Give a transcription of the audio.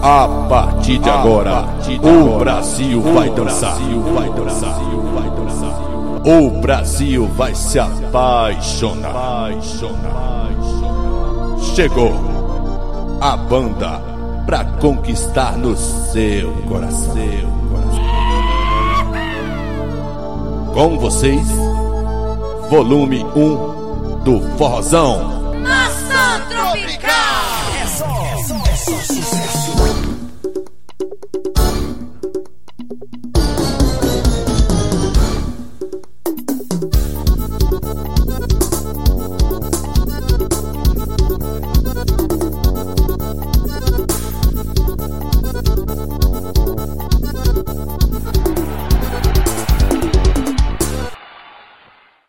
A partir de agora, o Brasil vai dançar. O Brasil vai se apaixonar. Chegou a banda pra conquistar no seu coração. Com vocês, volume 1 do Forrozão. Nação Tropical. É só sucesso.